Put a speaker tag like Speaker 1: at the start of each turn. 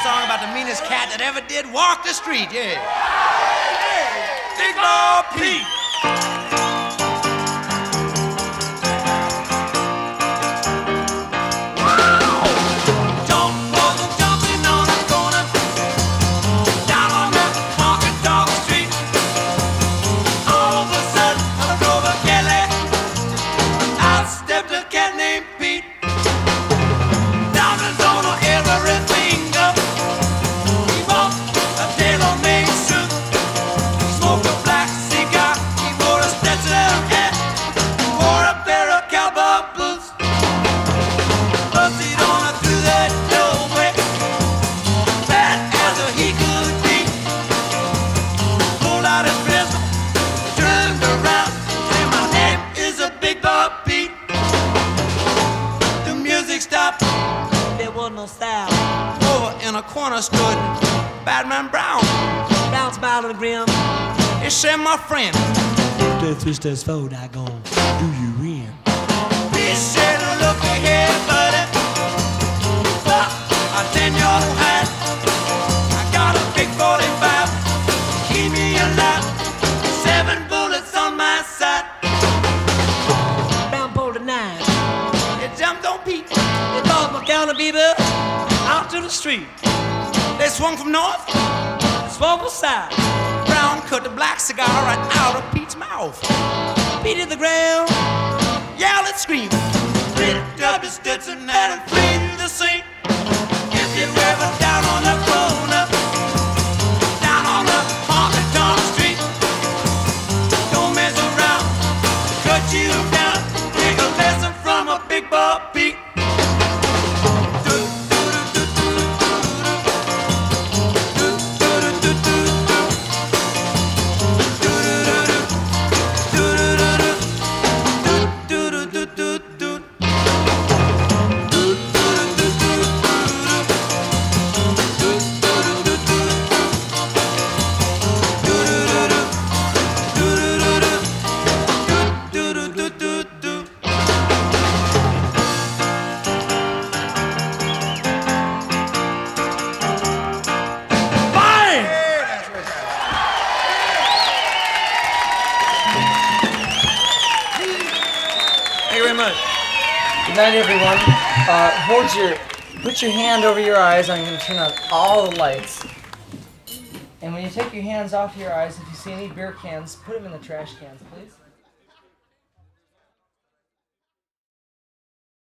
Speaker 1: song about the meanest cat that ever did walk the street, yeah. Hey, Big Bob Pete. Over in a corner stood Batman Brown.
Speaker 2: Brown smiled and grim.
Speaker 1: He said, my friend,
Speaker 2: Death is this fold I gon' do you in.
Speaker 1: He said, look here, buddy, I send your hat. I got a big 45, keep me alive, 7 bullets on my side.
Speaker 2: Brown pulled a 9.
Speaker 1: It jumped on Pete.
Speaker 2: It brought my counter beaver out to the street.
Speaker 1: They swung from north,
Speaker 2: swung from south.
Speaker 1: Brown cut the black cigar right out of Pete's mouth.
Speaker 2: Pete hit the ground,
Speaker 1: yelled and screamed, picked up his Stetson and fled the scene. If you ever down on the corner, down on the honky-tonk street, don't mess around, cut you down, take a lesson from a Big Bob Pete.
Speaker 3: Good night, everyone. Put your hand over your eyes. I'm going to turn on all the lights. And when you take your hands off your eyes, if you see any beer cans, put them in the trash cans, please.